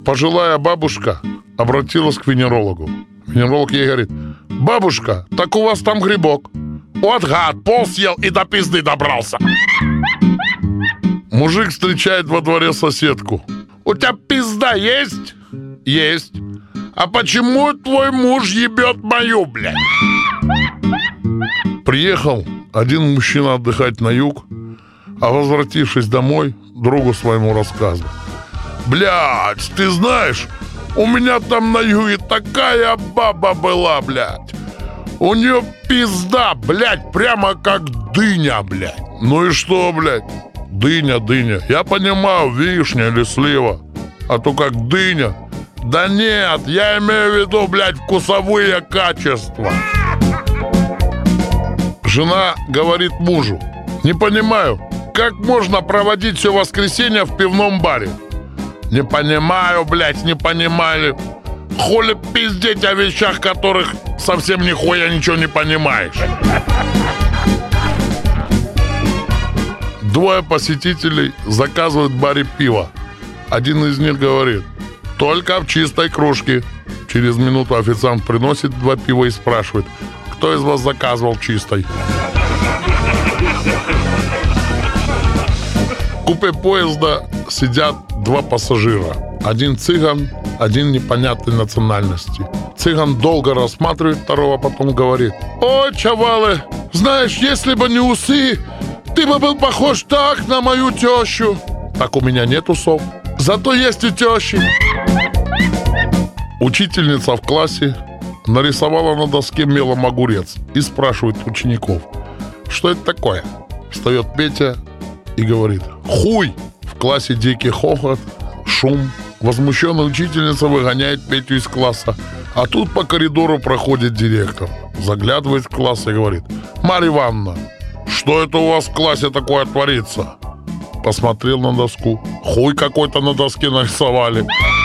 Пожилая бабушка обратилась к венерологу. Венеролог ей говорит: бабушка, так у вас там грибок. Вот гад, пол съел и до пизды добрался. Мужик встречает во дворе соседку. У тебя пизда есть? Есть. А почему твой муж ебет мою, блядь? Приехал один мужчина отдыхать на юг, а возвратившись домой, другу своему рассказывает: блядь, ты знаешь, у меня там на юге такая баба была, блядь. У нее пизда, блядь, прямо как дыня, блядь. Ну и что, блядь? Дыня. Я понимаю, вишня или слива. А то как дыня. Да нет, я имею в виду, блядь, вкусовые качества. Жена говорит мужу: не понимаю, как можно проводить все воскресенье в пивном баре? Не понимаю, блядь, не понимаю. Хули пиздеть о вещах, которых совсем нихуя ничего не понимаешь. Двое посетителей заказывают в баре пиво. Один из них говорит: только в чистой кружке. Через минуту официант приносит 2 пива и спрашивает: кто из вас заказывал чистой? В купе поезда сидят 2 пассажира. Один цыган, один непонятной национальности. Цыган долго рассматривает второго, потом говорит: ой, чавалы, знаешь, если бы не усы, ты бы был похож так на мою тещу. Так у меня нет усов, зато есть и тещи. Учительница в классе нарисовала на доске мелом огурец и спрашивает учеников: что это такое? Встает Петя и говорит: хуй! В классе дикий хохот, шум. Возмущенная учительница выгоняет Петю из класса. А тут по коридору проходит директор, заглядывает в класс и говорит: Марья Ивановна, что это у вас в классе такое творится? Посмотрел на доску. Хуй какой-то на доске нарисовали.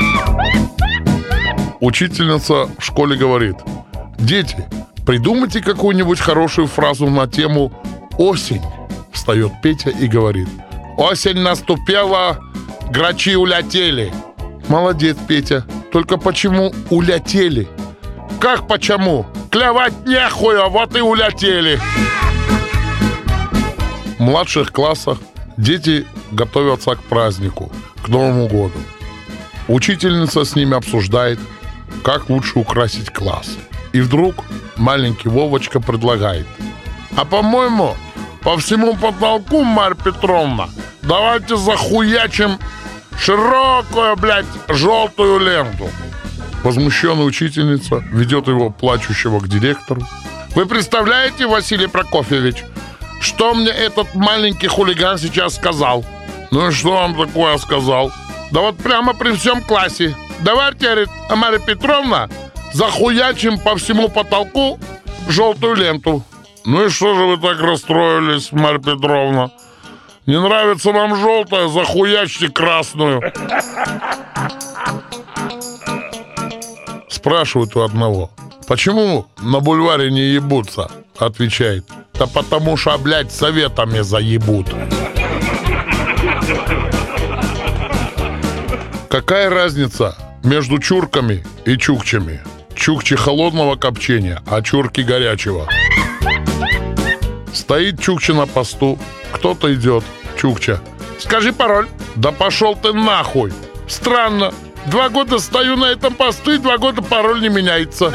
Учительница в школе говорит: дети, придумайте какую-нибудь хорошую фразу на тему «осень». Встает Петя и говорит: осень наступила, грачи улетели. Молодец, Петя. Только почему улетели? Как почему? Клевать нехуя, вот и улетели. В младших классах дети готовятся к празднику, к Новому году. Учительница с ними обсуждает, как лучше украсить класс. И вдруг маленький Вовочка предлагает: а по-моему, по всему потолку, Марья Петровна, давайте захуячим широкую, блядь, желтую ленту. Возмущенная учительница ведет его, плачущего, к директору. Вы представляете, Василий Прокофьевич, что мне этот маленький хулиган сейчас сказал? Ну и что он такое сказал? Да вот прямо при всем классе: давайте, говорит, Марья Петровна, захуячим по всему потолку желтую ленту. Ну и что же вы так расстроились, Марья Петровна? Не нравится вам желтая, захуячьте красную. Спрашивают у одного: почему на бульваре не ебутся? Отвечает: да потому что, блядь, советами заебут. Какая разница между чурками и чукчами? Чукчи холодного копчения, а чурки горячего. Стоит чукча на посту, кто-то идет. Чукча: скажи пароль. Да пошел ты нахуй. Странно, 2 года стою на этом посту, и 2 года пароль не меняется.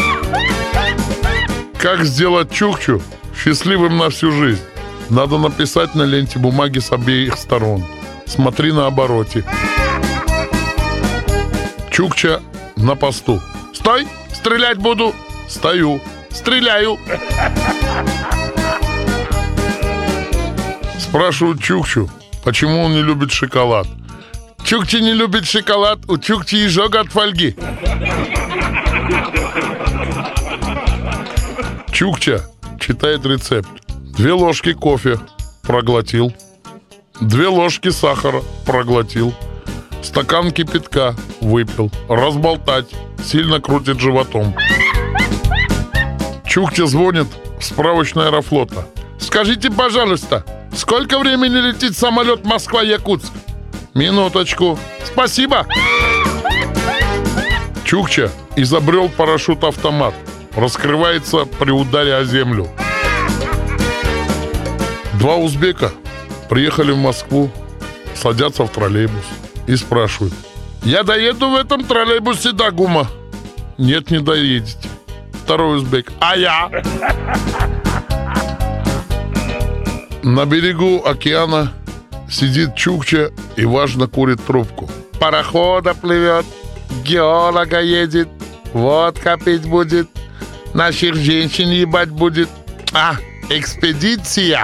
Как сделать чукчу счастливым на всю жизнь? Надо написать на ленте бумаги с обеих сторон: смотри на обороте. Чукча на посту: стой, стрелять буду. Стою, стреляю. Спрашивают чукчу, почему он не любит шоколад. Чукча не любит шоколад, у чукчи изжога от фольги. Чукча читает рецепт: 2 ложки кофе, проглотил. 2 ложки сахара, проглотил. Стакан кипятка, выпил. Разболтать, сильно крутит животом. Чукча звонит в справочное Аэрофлота: скажите, пожалуйста, сколько времени летит самолет Москва-Якутск? Минуточку. Спасибо. Чукча изобрел парашют-автомат. Раскрывается при ударе о землю. Два узбека приехали в Москву, садятся в троллейбус и спрашивают: «Я доеду в этом троллейбусе до ГУМа?» «Нет, не доедете». Второй узбек: «А я?» На берегу океана сидит Чукча и важно курит трубку. «Парохода плывет, геолога едет, водка пить будет, наших женщин ебать будет. Экспедиция!»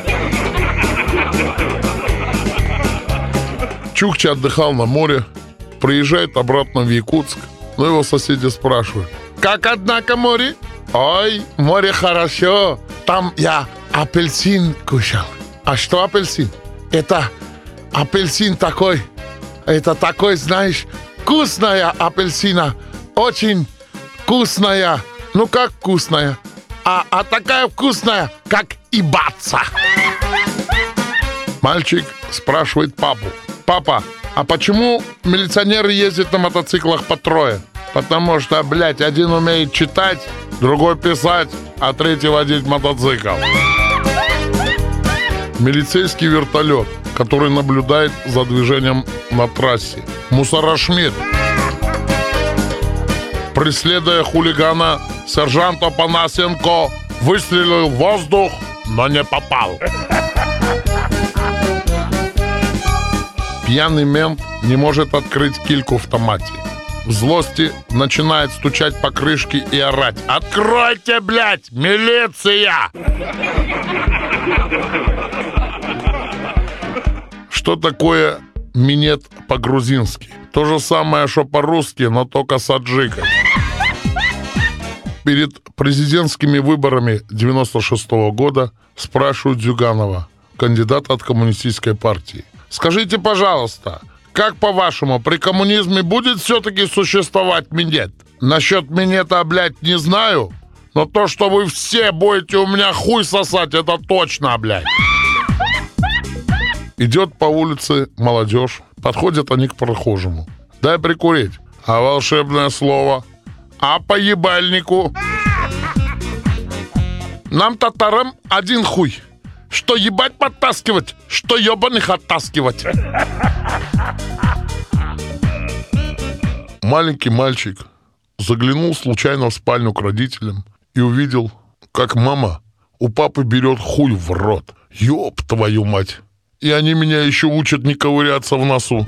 Чукча отдыхал на море, приезжает обратно в Якутск, но его соседи спрашивают: «Как, однако, море?» «Ой, море хорошо, там я апельсин кушал». «А что апельсин?» «Это апельсин такой, это такой, знаешь, вкусная апельсина, очень вкусная». «Ну как вкусная?» А такая вкусная, как ебаться». Мальчик спрашивает папу: «Папа, а почему милиционеры ездят на мотоциклах по трое?» «Потому что, блядь, один умеет читать, другой писать, а третий водить мотоцикл». Милицейский вертолет, который наблюдает за движением на трассе. Мусорашмид. Преследуя хулигана, сержант Апанасенко выстрелил в воздух, но не попал. Пьяный мент не может открыть кильку в томате. В злости начинает стучать по крышке и орать: «Откройте, блядь, милиция!» Что такое минет по-грузински? То же самое, что по-русски, но только с аджикой. Перед президентскими выборами 96-го года спрашивают Зюганова, кандидата от коммунистической партии: «Скажите, пожалуйста, как по-вашему, при коммунизме будет все-таки существовать минет?» «Насчет минета, блядь, не знаю, но то, что вы все будете у меня хуй сосать, это точно, блядь». Идет по улице молодежь, подходят они к прохожему: «Дай прикурить». «А волшебное слово?» «А по ебальнику?» «Нам, татарам, один хуй. Что ебать подтаскивать, что ебаных оттаскивать». Маленький мальчик заглянул случайно в спальню к родителям и увидел, как мама у папы берет хуй в рот. Ёб твою мать! И они меня еще учат не ковыряться в носу.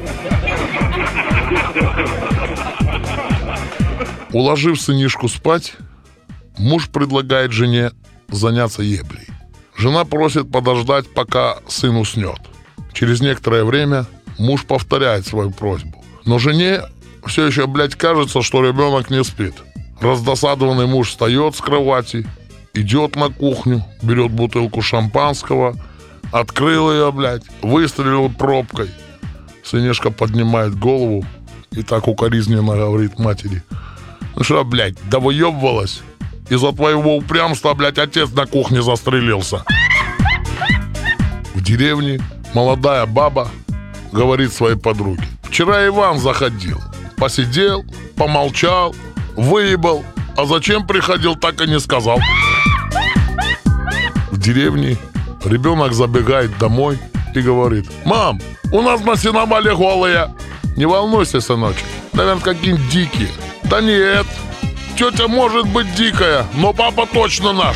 Уложив сынишку спать, муж предлагает жене заняться еблей. Жена просит подождать, пока сын уснет. Через некоторое время муж повторяет свою просьбу. Но жене все еще, блядь, кажется, что ребенок не спит. Раздосадованный муж встает с кровати, идет на кухню, берет бутылку шампанского, открыл ее, блядь, выстрелил пробкой. Сынишка поднимает голову и так укоризненно говорит матери: «Ну что, блядь, да выебывалась? Из-за твоего упрямства, блядь, отец на кухне застрелился». В деревне молодая баба говорит своей подруге: «Вчера Иван заходил, посидел, помолчал, выебал, а зачем приходил, так и не сказал». В деревне ребенок забегает домой и говорит: «Мам, у нас на сеновале голые». «Не волнуйся, сыночек, наверное, какие-нибудь дикие». «Да нет, тетя может быть дикая, но папа точно наш».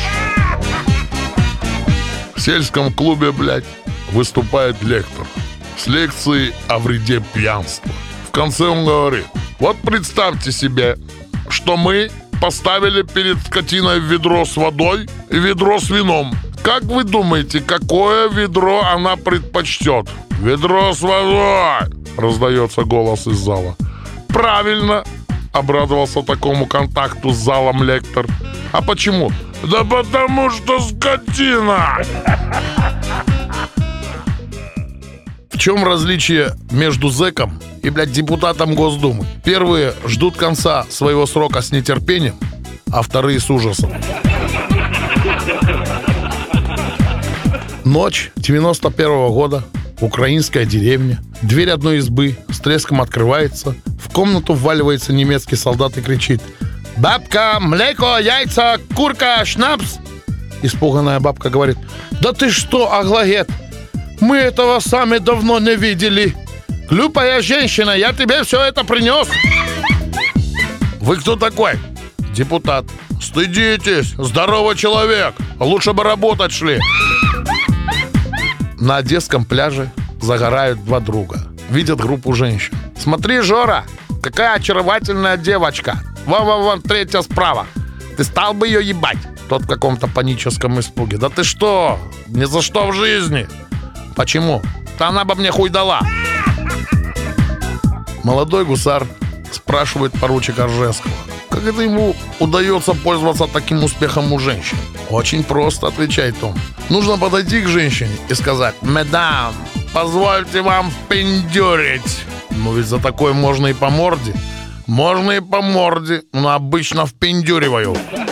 В сельском клубе, блядь, выступает лектор с лекцией о вреде пьянства. В конце он говорит: «Вот представьте себе, что мы поставили перед скотиной ведро с водой и ведро с вином. Как вы думаете, какое ведро она предпочтет?» «Ведро с водой!» — раздается голос из зала. «Правильно!» — обрадовался такому контакту с залом лектор. «А почему?» «Да потому что скотина!» В чем различие между зэком и, блядь, депутатом Госдумы? Первые ждут конца своего срока с нетерпением, а вторые с ужасом. Ночь 91-го года. Украинская деревня. Дверь одной избы с треском открывается. В комнату вваливается немецкий солдат и кричит: «Бабка, млеко, яйца, курка, шнапс!» Испуганная бабка говорит: «Да ты что, Аглагет? Мы этого сами давно не видели. Глупая женщина, я тебе все это принес». «Вы кто такой?» «Депутат». «Стыдитесь, здоровый человек, лучше бы работать шли». На Одесском пляже загорают два друга. Видят группу женщин. «Смотри, Жора, какая очаровательная девочка. Вон, третья справа. Ты стал бы ее ебать?» Тот в каком-то паническом испуге. «Да ты что? Ни за что в жизни». «Почему?» «Да она бы мне хуй дала». Молодой гусар спрашивает поручика Ржевского: как это ему удается пользоваться таким успехом у женщин? «Очень просто», — отвечает он. «Нужно подойти к женщине и сказать: «Мадам, позвольте вам впендюрить». Ну ведь за такое можно и по морде. Можно и по морде, но обычно впендюриваю.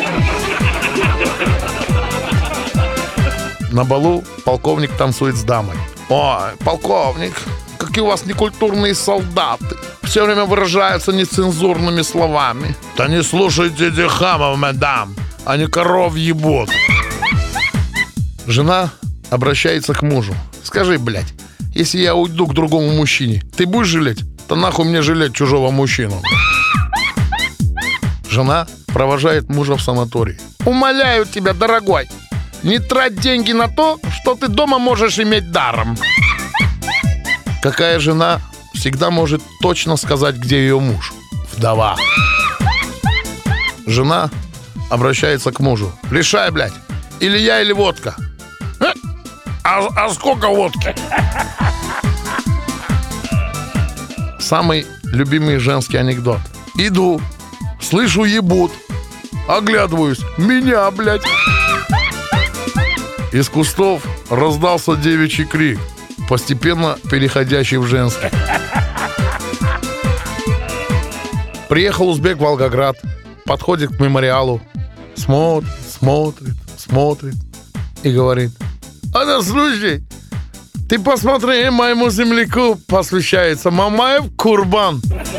На балу полковник танцует с дамой. «Ой, полковник, какие у вас некультурные солдаты. Все время выражаются нецензурными словами». «Да не слушайте этих хамов, мадам. Они коров ебут». Жена обращается к мужу: «Скажи, блядь, если я уйду к другому мужчине, ты будешь жалеть? Да нахуй мне жалеть чужого мужчину». Жена провожает мужа в санаторий. «Умоляю тебя, дорогой, не трать деньги на то, что ты дома можешь иметь даром». Какая жена всегда может точно сказать, где ее муж? Вдова. Жена обращается к мужу: «Решай, блядь, или я, или водка». А сколько водки? Самый любимый женский анекдот. Иду, слышу ебут, оглядываюсь: меня, блядь. Из кустов раздался девичий крик, постепенно переходящий в женский. Приехал узбек в Волгоград, подходит к мемориалу, смотрит и говорит: «А слушай, ты посмотри, моему земляку посвящается Мамаев Курбан».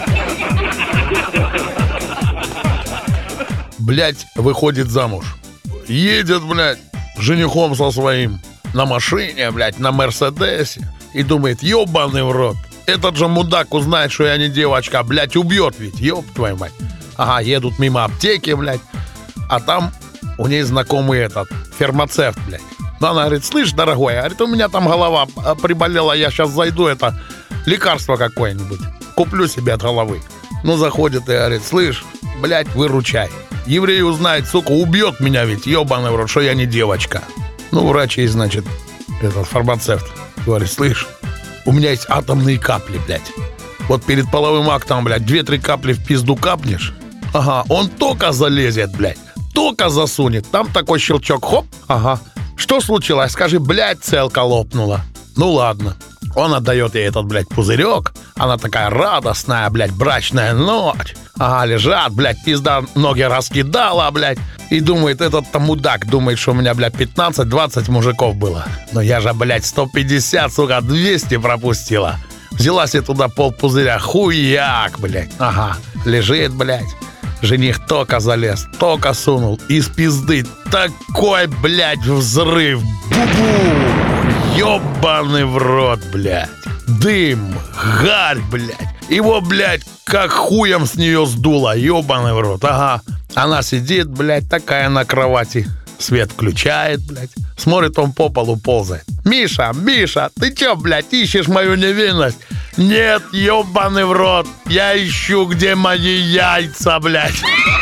Блядь, выходит замуж. Едет, блядь, женихом со своим на машине, блядь, на Мерседесе. И думает: ебаный в рот, этот же мудак узнает, что я не девочка, блядь, убьет ведь, еб твою мать. Ага, едут мимо аптеки, блядь, а там у ней знакомый этот фармацевт, блядь. Но она говорит: слышь, дорогой, говорит, у меня там голова приболела, я сейчас зайду, это лекарство какое-нибудь куплю себе от головы. Ну, заходит и говорит: слышь, блядь, выручай. Еврей узнает, сука, убьет меня ведь, ебаный в рот, что я не девочка. Ну, врач ей, значит, этот фармацевт говорит: слышь, у меня есть атомные капли, блядь. Вот перед половым актом, блядь, 2-3 капли в пизду капнешь. Ага, он только залезет, блядь, только засунет. Там такой щелчок, хоп, ага. Что случилось? Скажи: блядь, целка лопнула. Ну ладно. Он отдает ей этот, блядь, пузырек. Она такая радостная, блядь, брачная ночь. Ага, лежат, блядь, пизда ноги раскидала, блядь. И думает, этот-то мудак думает, что у меня, блядь, 15-20 мужиков было. Но я же, блядь, 150, сука, 200 пропустила. Взяла себе туда полпузыря, хуяк, блядь. Ага, лежит, блядь. Жених только залез, только сунул. Из пизды такой, блядь, взрыв. Бу-бу! Ёбаный в рот, блядь. Дым, гарь, блядь. Его, блядь, как хуем с нее сдуло. Ёбаный в рот, ага. Она сидит, блядь, такая на кровати. Свет включает, блядь. Смотрит, он по полу ползает. Миша, ты чё, блядь, ищешь мою невинность? Нет, ёбаный в рот. Я ищу, где мои яйца, блядь.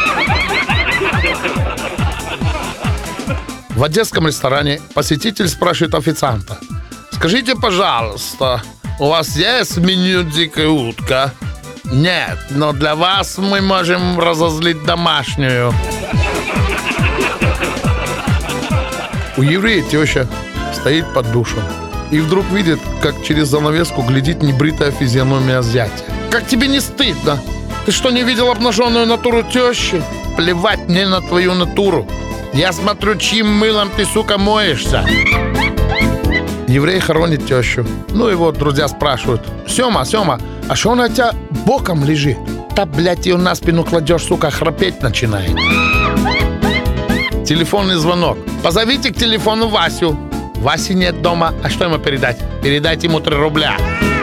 В одесском ресторане посетитель спрашивает официанта: скажите, пожалуйста, у вас есть меню «Дикая утка»? Нет, но для вас мы можем разозлить домашнюю. У еврея теща стоит под душем и вдруг видит, как через занавеску глядит небритая физиономия зятя. Как тебе не стыдно? Ты что, не видел обнаженную натуру тещи? Плевать мне на твою натуру. Я смотрю, чьим мылом ты, сука, моешься. Еврей хоронит тещу. Ну и вот друзья спрашивают: Сема, а что она у тебя боком лежит? Да, блядь, ее на спину кладешь, сука, храпеть начинает. Телефонный звонок. Позовите к телефону Васю. Васи нет дома. А что ему передать? Передайте ему 3 рубля.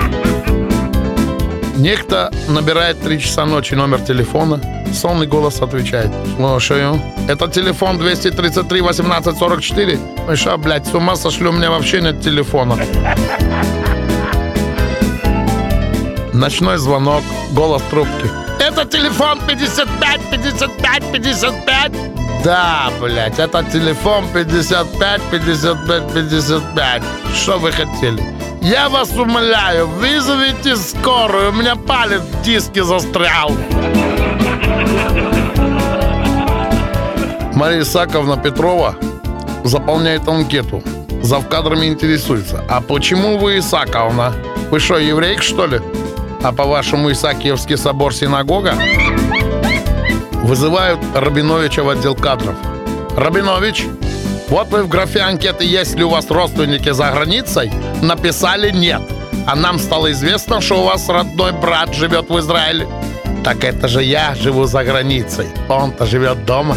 Некто набирает 3 часа ночи номер телефона. Сонный голос отвечает: слушаю. Это телефон 233 18 44. Вы что, блядь, с ума сошли? У меня вообще нет телефона. Ночной звонок. Голос трубки: это телефон 55 55 55. Да, блядь, это телефон 55 55 55. Что вы хотели? Я вас умоляю, вызовите скорую. У меня палец в диске застрял. Мария Исааковна Петрова заполняет анкету. Завкадрами интересуется: а почему вы Исааковна? Вы что, еврейка, что ли? А по-вашему, Исаакиевский собор синагога? Вызывают Рабиновича в отдел кадров. Рабинович, вот вы в графе анкеты «Есть ли у вас родственники за границей?» написали «нет». А нам стало известно, что у вас родной брат живет в Израиле. Так это же я живу за границей. Он-то живет дома.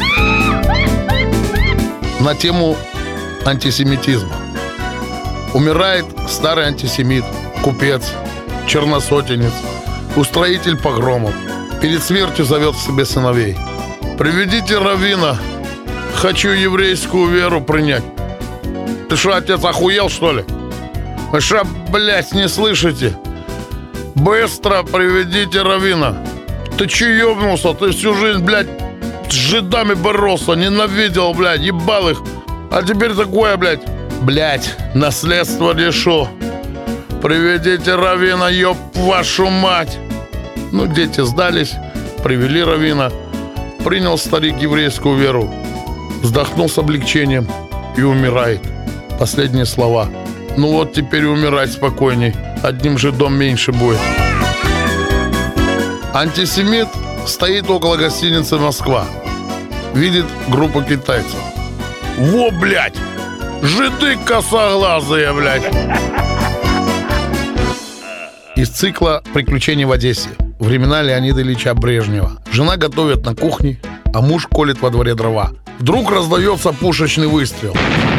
На тему антисемитизма. Умирает старый антисемит, купец, черносотенец, устроитель погромов. Перед смертью зовет к себе сыновей: приведите раввина, хочу еврейскую веру принять. Ты что, отец, охуел, что ли? Вы что, блядь, не слышите? Быстро приведите раввина. Ты че ёбнулся? Ты всю жизнь, блядь, с жидами боролся, ненавидел, блядь, ебал их. А теперь такое, блядь. Блядь, наследство решу. Приведите раввина, ёб вашу мать. Ну, дети сдались, привели раввина. Принял старик еврейскую веру, вздохнул с облегчением и умирает. Последние слова: ну вот теперь умирать спокойней, одним жидом меньше будет. Антисемит стоит около гостиницы «Москва». Видит группу китайцев. Во, блядь, жиды косоглазые, блядь. Из цикла «Приключения в Одессе». Времена Леонида Ильича Брежнева. Жена готовит на кухне, а муж колет во дворе дрова. Вдруг раздается пушечный выстрел.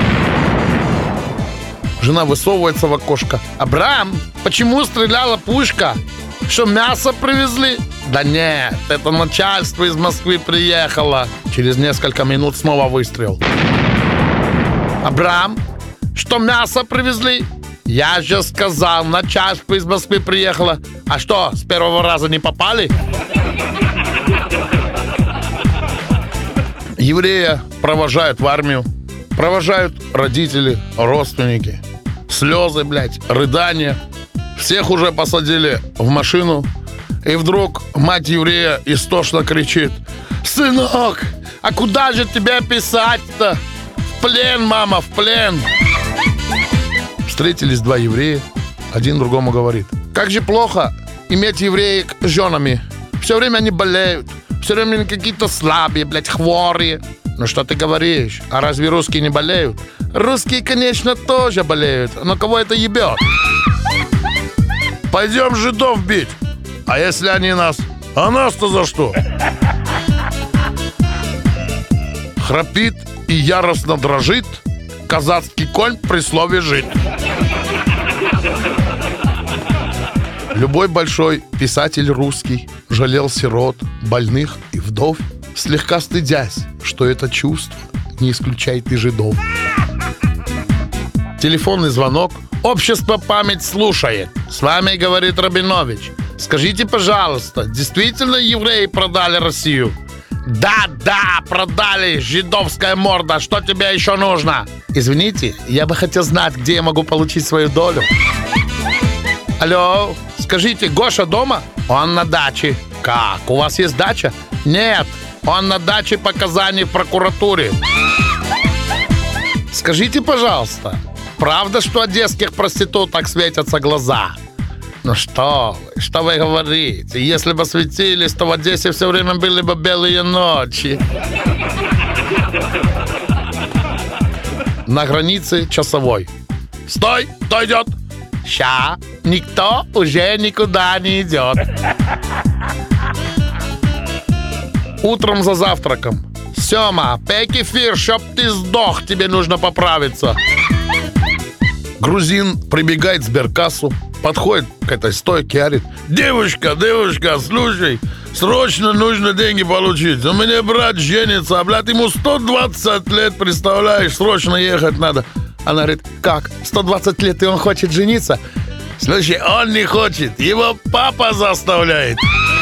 Жена высовывается в окошко: Абрам, почему стреляла пушка? Что, мясо привезли? Да нет, это начальство из Москвы приехало. Через несколько минут снова выстрел. Абрам, что, мясо привезли? Я же сказал, начальство из Москвы приехало. А что, с первого раза не попали? Еврея провожают в армию. Провожают родители, родственники. Слезы, блядь, рыдания. Всех уже посадили в машину. И вдруг мать еврея истошно кричит: сынок, а куда же тебя писать-то? В плен, мама, в плен. Встретились 2 еврея. Один другому говорит: как же плохо иметь евреек с женами. Все время они болеют. Все время они какие-то слабые, блядь, хворые. Ну что ты говоришь? А разве русские не болеют? Русские, конечно, тоже болеют. Но кого это ебет? Пойдем жидов бить. А если они нас? А нас-то за что? Храпит и яростно дрожит казацкий конь при слове «жид». Любой большой писатель русский жалел сирот, больных и вдов, слегка стыдясь, что это чувство не исключает и жидов. Телефонный звонок. Общество «Память» слушает. С вами говорит Рабинович. Скажите, пожалуйста, действительно евреи продали Россию? Да, продали, жидовская морда. Что тебе еще нужно? Извините, я бы хотел знать, где я могу получить свою долю. Алло, скажите, Гоша дома? Он на даче. Как, у вас есть дача? Нет, он на даче по Казани в прокуратуре. Скажите, пожалуйста, правда, что одесских проституток светятся глаза? Ну что вы говорите? Если бы светились, то в Одессе все время были бы белые ночи. На границе часовой. Стой, кто идет? Ща, никто уже никуда не идет. Утром за завтраком. Сема, пей кефир, чтоб ты сдох, тебе нужно поправиться. Грузин прибегает в сберкассу, подходит к этой стойке и говорит: девушка, слушай, срочно нужно деньги получить. У меня брат женится, блядь, ему 120 лет, представляешь, срочно ехать надо. Она говорит: как, 120 лет и он хочет жениться? Слушай, он не хочет, его папа заставляет.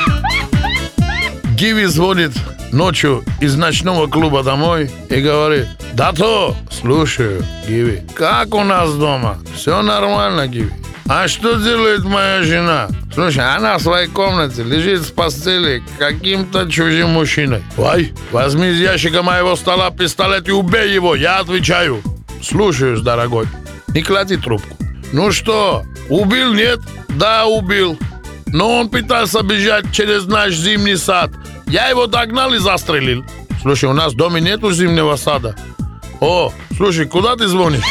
Гиви звонит ночью из ночного клуба домой и говорит: да то, слушаю, Гиви, как у нас дома? Все нормально, Гиви. А что делает моя жена? Слушай, она в своей комнате лежит в постели каким-то чужим мужчиной. Ой, возьми из ящика моего стола пистолет и убей его, я отвечаю. Слушаюсь, дорогой. Не клади трубку. Ну что, убил, нет? Да, убил. Но он пытался бежать через наш зимний сад. Я его догнал и застрелил. Слушай, у нас в доме нету зимнего сада. О, слушай, куда ты звонишь?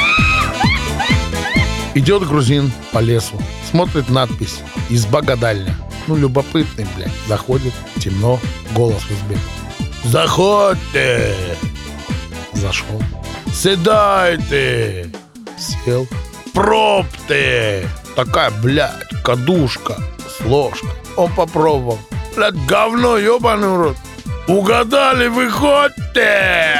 Идет грузин по лесу, смотрит надпись: изба гадальня. Ну, любопытный, блядь. Заходит, темно, голос в избе: заходьте. Зашел. Седайте. Сел. Пробте. Такая, блядь, кадушка с ложкой. Он попробовал. Блядь, говно, ебаный в рот. Угадали, выходьте.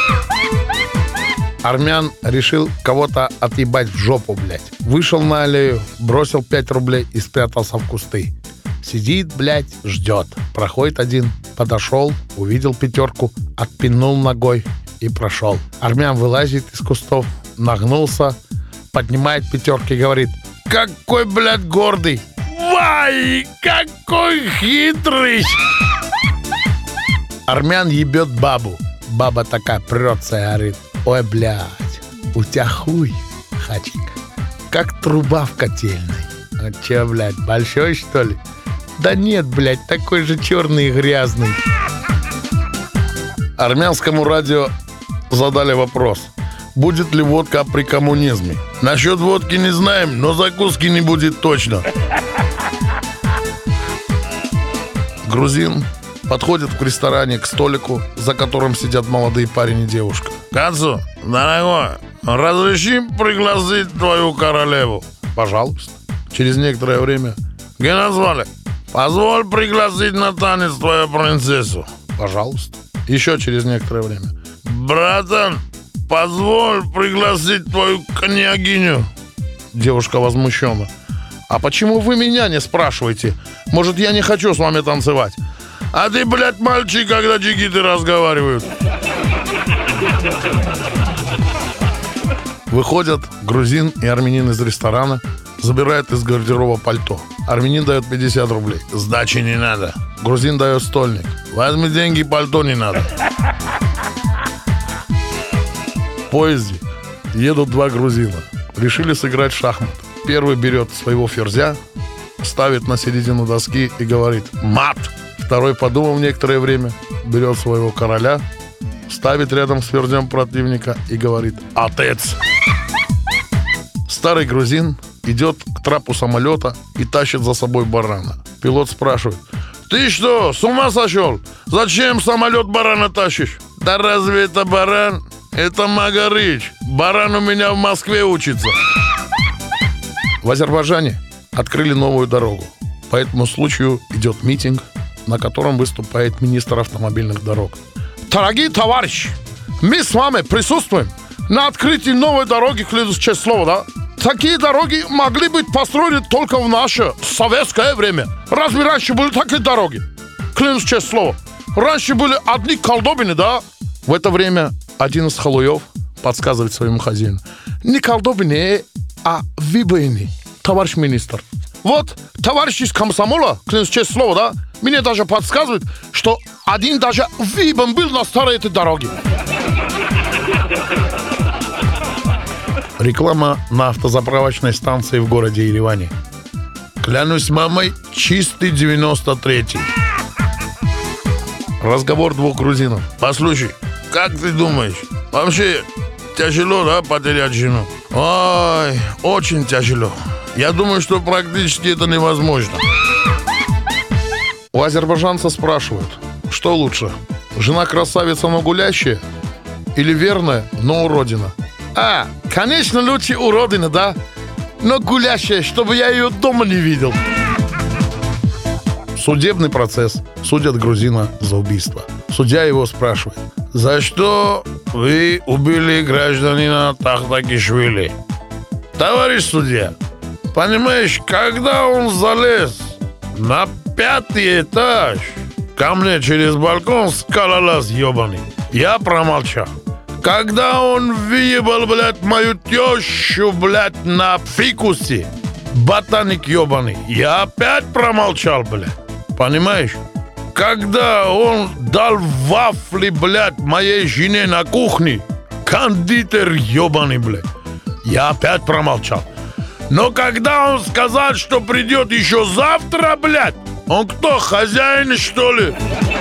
Армян решил кого-то отъебать в жопу, блядь. Вышел на аллею, бросил 5 рублей и спрятался в кусты. Сидит, блядь, ждет. Проходит один, подошел, увидел 5, отпинул ногой и прошел. Армян вылазит из кустов, нагнулся, поднимает 5 и говорит: какой, блядь, гордый. Вай, какой хитрый. Армян ебет бабу. Баба такая прется и говорит: ой, блядь, у тебя хуй, хачик, как труба в котельной. А че, блядь, большой, что ли? Да нет, блядь, такой же черный и грязный. Армянскому радио задали вопрос: будет ли водка при коммунизме? Насчет водки не знаем, но закуски не будет точно. Грузин подходит в ресторане к столику, за которым сидят молодые парень и девушка. Кацу, дорогой, разреши пригласить твою королеву? Пожалуйста. Через некоторое время: Генозвали, позволь пригласить на танец твою принцессу? Пожалуйста. Еще через некоторое время: братан, позволь пригласить твою княгиню? Девушка возмущена: а почему вы меня не спрашиваете? Может, я не хочу с вами танцевать? А ты, блядь, мальчик, когда джигиты разговаривают. Выходят грузин и армянин из ресторана, забирает из гардероба пальто. Армянин дает 50 рублей. Сдачи не надо. Грузин дает стольник. Возьми деньги, пальто не надо. В поезде едут 2 грузина. Решили сыграть в шахматы. Первый берет своего ферзя, ставит на середину доски и говорит: мат. Второй, подумав некоторое время, берет своего короля, ставит рядом с ферзем противника и говорит: отец. Старый грузин идет к трапу самолета и тащит за собой барана. Пилот спрашивает: ты что, с ума сошел? Зачем самолет барана тащишь? Да разве это баран? Это Магарыч. Баран у меня в Москве учится. В Азербайджане открыли новую дорогу. По этому случаю идет митинг, на котором выступает министр автомобильных дорог. Дорогие товарищи, мы с вами присутствуем на открытии новой дороги, клянусь честное слово, да? Такие дороги могли быть построены только в наше советское время. Разве раньше были такие дороги? Клянусь честное слово. Раньше были одни колдобины, да? В это время один из халуев подсказывает своему хозяину: не колдобины, а выбоины, товарищ министр. Вот товарищ из комсомола, клянусь честное слово, да, мне даже подсказывает, что один даже вибом был на старой этой дороге. Реклама на автозаправочной станции в городе Ереване. Клянусь мамой, чистый 93-й. Разговор 2 грузинов. Послушай, как ты думаешь, вообще тяжело, да, потерять жену? Ой, очень тяжело. Я думаю, что практически это невозможно. У азербайджанца спрашивают, что лучше, жена красавица, но гулящая, или верная, но уродина? Конечно, лучше уродина, да? Но гулящая, чтобы я ее дома не видел. Судебный процесс. Судят грузина за убийство. Судья его спрашивает: за что вы убили гражданина Тахтакишвили? Товарищ судья, понимаешь, когда он залез на 5-й этаж, ко мне через балкон скалолаз ебаный, я промолчал. Когда он въебал, блядь, мою тещу, блядь, на фикусе, ботаник ебаный, я опять промолчал, блядь. Понимаешь? Когда он дал вафли, блядь, моей жене на кухне, кондитер ебаный, блядь, я опять промолчал. Но когда он сказал, что придет еще завтра, блядь, он кто, хозяин, что ли?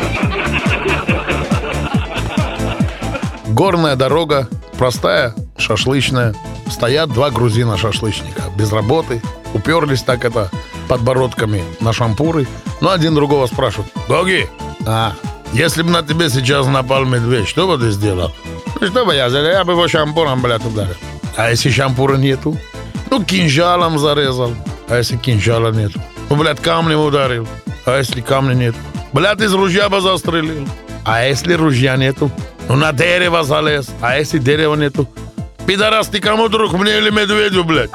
Горная дорога, простая, шашлычная. Стоят два грузина-шашлычника, без работы, уперлись так это подбородками на шампуры. Но один другого спрашивает: Гоги, если бы на тебе сейчас напал медведь, что бы ты сделал? Ну, что бы я сделал? Я бы его шампуром, блядь, ударил. А если шампура нету? Ну, кинжалом зарезал. А если кинжала нету? Ну, блядь, камнем ударил. А если камня нету? Блядь, из ружья бы застрелил. А если ружья нету? Ну, на дерево залез. А если дерева нету? Пидорас, ты кому друг, мне или медведю, блядь?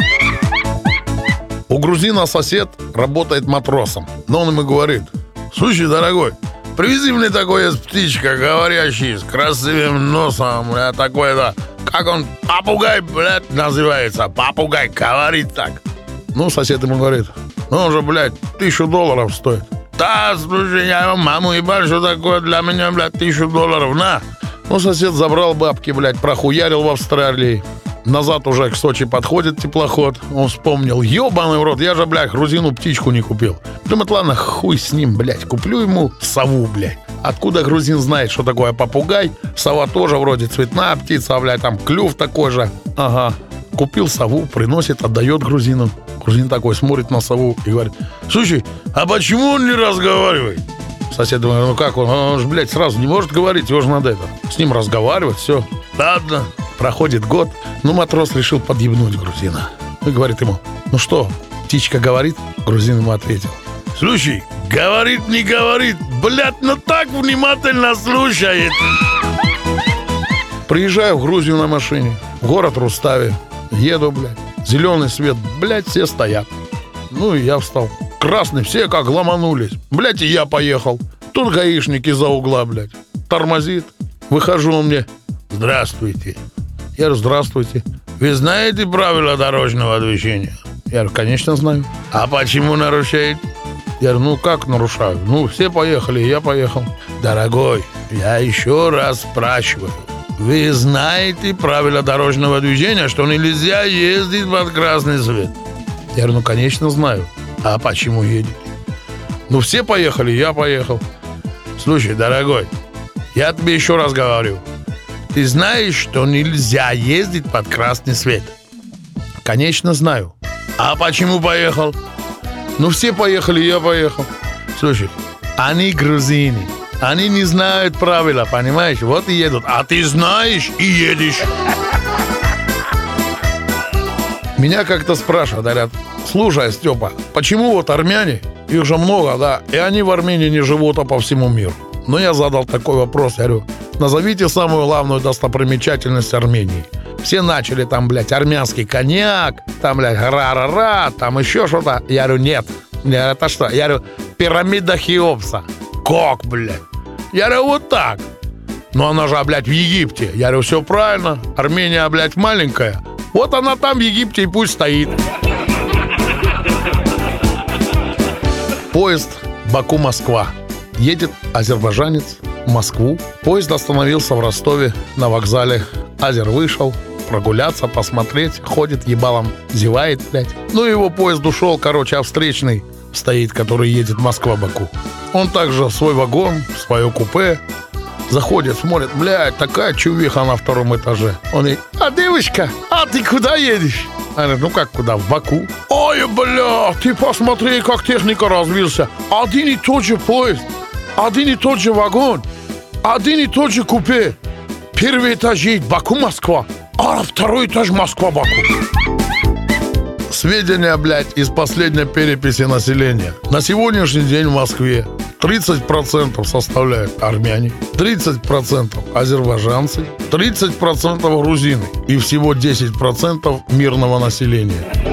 У грузина сосед работает матросом. Но он ему говорит: слушай, дорогой, привези мне такой есть птичка, говорящий, с красивым носом, блядь, такой, да. Как он, попугай, блядь, называется. Попугай, говорит так. Ну, сосед ему говорит: ну, он же, блядь, $1000 стоит. Да, слушай, я маму ебать, что такое для меня, блядь, $1000, на. Ну, сосед забрал бабки, блядь, прохуярил в Австралии. Назад уже к Сочи подходит теплоход. Он вспомнил: ебаный в рот, я же, блядь, грузину птичку не купил. Думает, ладно, хуй с ним, блядь, куплю ему сову, блядь. Откуда грузин знает, что такое попугай? Сова тоже вроде цветная птица, блядь, там клюв такой же. Ага. Купил сову, приносит, отдает грузину. Грузин такой смотрит на сову и говорит: слушай, а почему он не разговаривает? Сосед думает: ну как он же, блядь, сразу не может говорить, его же надо с ним разговаривать, все. Ладно. Проходит год, ну, матрос решил подъебнуть грузина. И говорит ему: ну что, птичка говорит? Грузин ему ответил: слушай, говорит, не говорит, блядь, но так внимательно слушает. Приезжаю в Грузию на машине, город Рустави, еду, блядь, зеленый свет, блядь, все стоят. Ну, и я встал. Красный, все как ломанулись. Блядь, и я поехал. Тут гаишник из-за угла, блядь, тормозит. Выхожу, он мне: здравствуйте. Я говорю: здравствуйте. Вы знаете правила дорожного движения? Я говорю: конечно, знаю. А почему нарушаете? Я говорю: ну как нарушаю? Ну, все поехали, я поехал. Дорогой, я еще раз спрашиваю. Вы знаете правила дорожного движения, что нельзя ездить под красный свет? Я говорю: ну, конечно, знаю. А почему едете? Ну, все поехали, я поехал. Слушай, дорогой, я тебе еще раз говорю. Ты знаешь, что нельзя ездить под красный свет? Конечно, знаю. А почему поехал? Ну, все поехали, я поехал. Слушай, они грузины. Они не знают правила, понимаешь? Вот и едут. А ты знаешь и едешь. Меня как-то спрашивают, говорят: слушай, Степа, почему вот армяне, их же много, да, и они в Армении не живут, а по всему миру? Но я задал такой вопрос, я говорю: назовите самую главную достопримечательность Армении. Все начали там, блядь, армянский коньяк, там, блядь, ра-ра-ра, там еще что-то. Я говорю: нет. Я говорю: это что? Я говорю: пирамида Хеопса. Как, блядь? Я говорю: вот так. Но она же, блядь, в Египте. Я говорю: все правильно. Армения, блядь, маленькая. Вот она там в Египте и пусть стоит. Поезд Баку-Москва. Едет азербайджанец в Москву. Поезд остановился в Ростове на вокзале. Азер вышел прогуляться, посмотреть. Ходит ебалом, зевает, блядь. Ну, его поезд ушел, короче, а встречный стоит, который едет Москва-Баку. Он также свой вагон, свое купе. Заходят, смотрят, блядь, такая чувиха на втором этаже. Он ей: а, девочка, а ты куда едешь? Она говорит: ну как куда, в Баку? Ой, бля, ты посмотри, как техника развился. Один и тот же поезд, один и тот же вагон, один и тот же купе. Первый этаж едет Баку-Москва, а второй этаж Москва-Баку. Сведения, блядь, из последней переписи населения. На сегодняшний день в Москве 30% составляют армяне, 30% азербайджанцы, 30% грузины и всего 10% мирного населения.